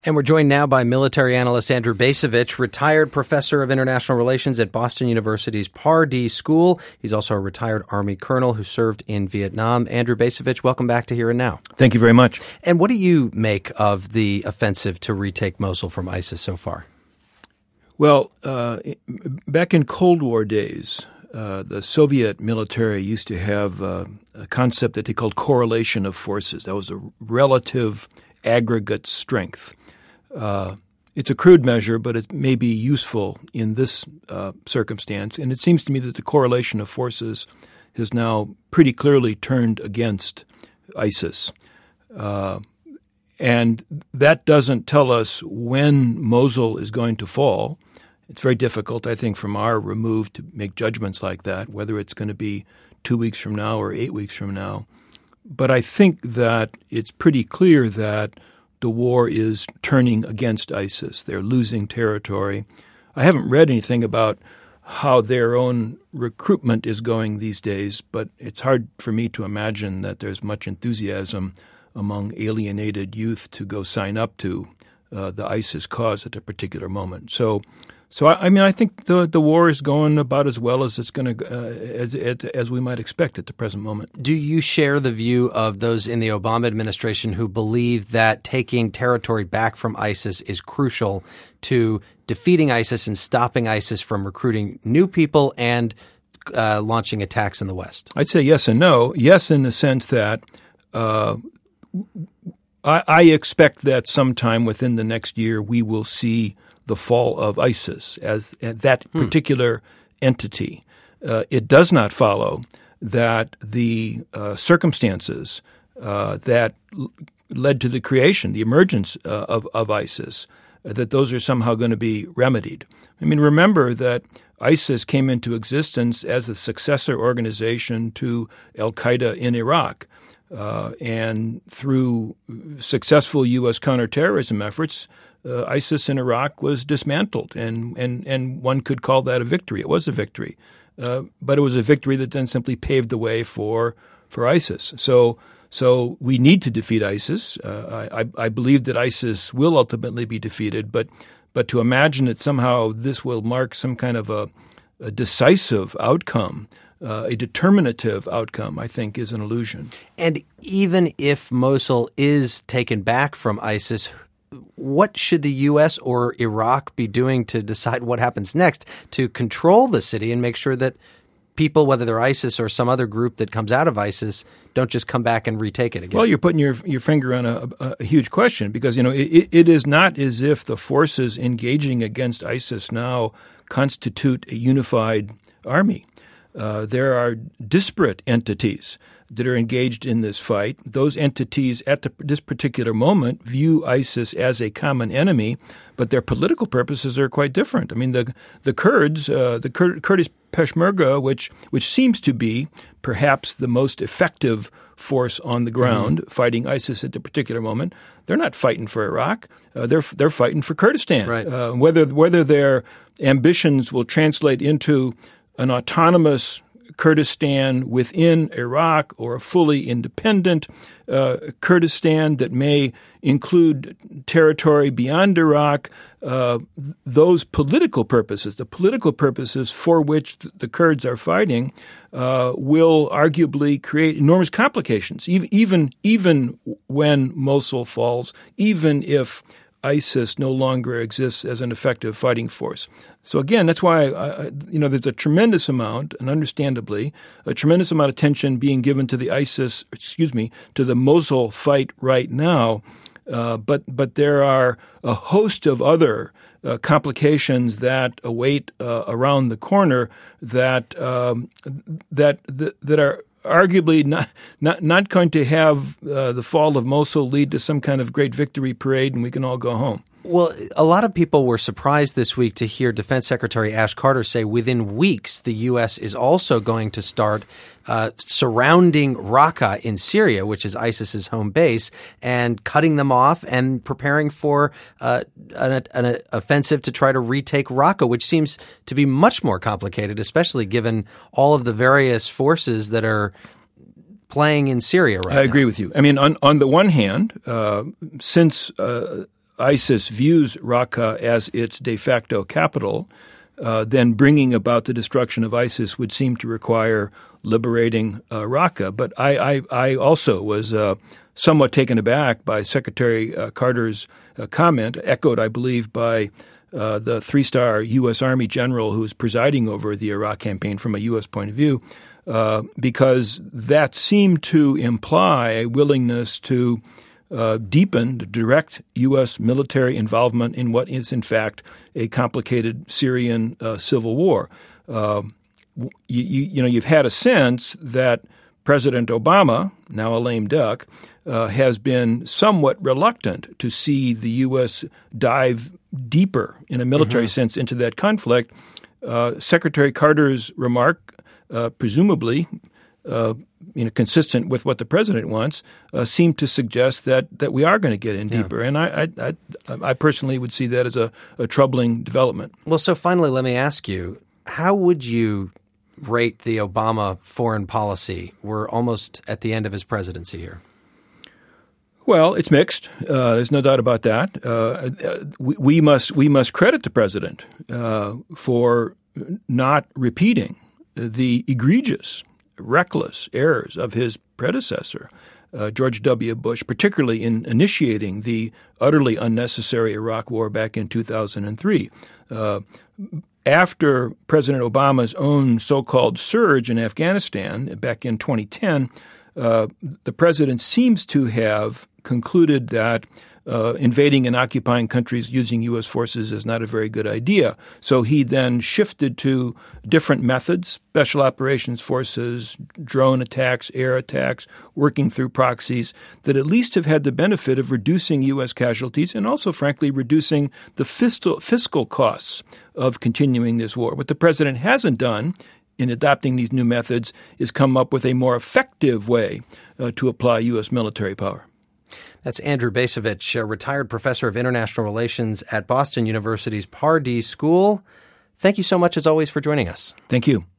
And we're joined now by military analyst Andrew Bacevich, retired professor of international relations at Boston University's Pardee School. He's also a retired Army colonel who served in Vietnam. Andrew Bacevich, welcome back to Here and Now. Thank you very much. And what do you make of the offensive to retake Mosul from ISIS so far? Well, back in Cold War days, the Soviet military used to have a concept that they called correlation of forces. That was a relative aggregate strength. It's a crude measure, but it may be useful in this circumstance. And it seems to me that the correlation of forces has now pretty clearly turned against ISIS. And that doesn't tell us when Mosul is going to fall. It's very difficult, I think, from our remove to make judgments like that, whether it's going to be 2 weeks from now or 8 weeks from now. But I think that it's pretty clear that the war is turning against ISIS. They're losing territory. I haven't read anything about how their own recruitment is going these days, but it's hard for me to imagine that there's much enthusiasm among alienated youth to go sign up to the ISIS cause at a particular moment. So I think the war is going about as well as it's going to as we might expect at the present moment. Do you share the view of those in the Obama administration who believe that taking territory back from ISIS is crucial to defeating ISIS and stopping ISIS from recruiting new people and launching attacks in the West? I'd say yes and no. Yes, in the sense that I expect that sometime within the next year we will see the fall of ISIS as that particular entity. It does not follow that the circumstances that led to the creation, the emergence of ISIS, that those are somehow going to be remedied. I mean, remember that ISIS came into existence as a successor organization to al-Qaeda in Iraq. And through successful U.S. counterterrorism efforts, ISIS in Iraq was dismantled, and one could call that a victory. It was a victory, but it was a victory that then simply paved the way for ISIS. So we need to defeat ISIS. I believe that ISIS will ultimately be defeated, but to imagine that somehow this will mark some kind of a decisive outcome, a determinative outcome, I think, is an illusion. And even if Mosul is taken back from ISIS, what should the U.S. or Iraq be doing to decide what happens next to control the city and make sure that people, whether they're ISIS or some other group that comes out of ISIS, don't just come back and retake it again? Well, you're putting your finger on a huge question because, it is not as if the forces engaging against ISIS now constitute a unified army. There are disparate entities that are engaged in this fight. Those entities at this particular moment view ISIS as a common enemy, but their political purposes are quite different. I mean, the Kurds, the Kurdish Peshmerga, which seems to be perhaps the most effective force on the ground fighting ISIS at the particular moment, they're not fighting for Iraq. They're fighting for Kurdistan. Right. Whether their ambitions will translate into an autonomous Kurdistan within Iraq or a fully independent Kurdistan that may include territory beyond Iraq, those political purposes, the political purposes for which the Kurds are fighting, will arguably create enormous complications, even when Mosul falls, even if ISIS no longer exists as an effective fighting force. So again, that's why there's a tremendous amount, and understandably, a tremendous amount of attention being given to to the Mosul fight right now. But there are a host of other complications that await around the corner that are arguably not going to have the fall of Mosul lead to some kind of great victory parade and we can all go home. Well, a lot of people were surprised this week to hear Defense Secretary Ash Carter say within weeks the U.S. is also going to start surrounding Raqqa in Syria, which is ISIS's home base, and cutting them off and preparing for an offensive to try to retake Raqqa, which seems to be much more complicated, especially given all of the various forces that are playing in Syria right now. I agree with you. I mean, on the one hand, since ISIS views Raqqa as its de facto capital, then bringing about the destruction of ISIS would seem to require liberating Raqqa. But I also was somewhat taken aback by Secretary Carter's comment, echoed, I believe, by the three-star U.S. Army general who was presiding over the Iraq campaign from a U.S. point of view, because that seemed to imply a willingness to deepen the direct U.S. military involvement in what is, in fact, a complicated Syrian civil war. You've had a sense that President Obama, now a lame duck, has been somewhat reluctant to see the U.S. dive deeper in a military sense into that conflict. Secretary Carter's remark, presumably consistent with what the president wants, seemed to suggest that we are going to get in deeper. And I personally would see that as a troubling development. Well, so finally, let me ask you, how would you rate the Obama foreign policy? We're almost at the end of his presidency here. Well, it's mixed. There's no doubt about that. We must credit the president for not repeating the egregious, reckless errors of his predecessor, George W. Bush, particularly in initiating the utterly unnecessary Iraq War back in 2003. After President Obama's own so-called surge in Afghanistan back in 2010, the president seems to have concluded that invading and occupying countries using U.S. forces is not a very good idea. So he then shifted to different methods, special operations forces, drone attacks, air attacks, working through proxies that at least have had the benefit of reducing U.S. casualties and also, frankly, reducing the fiscal costs of continuing this war. What the president hasn't done in adopting these new methods is come up with a more effective way to apply U.S. military power. That's Andrew Bacevich, a retired professor of international relations at Boston University's Pardee School. Thank you so much, as always, for joining us. Thank you.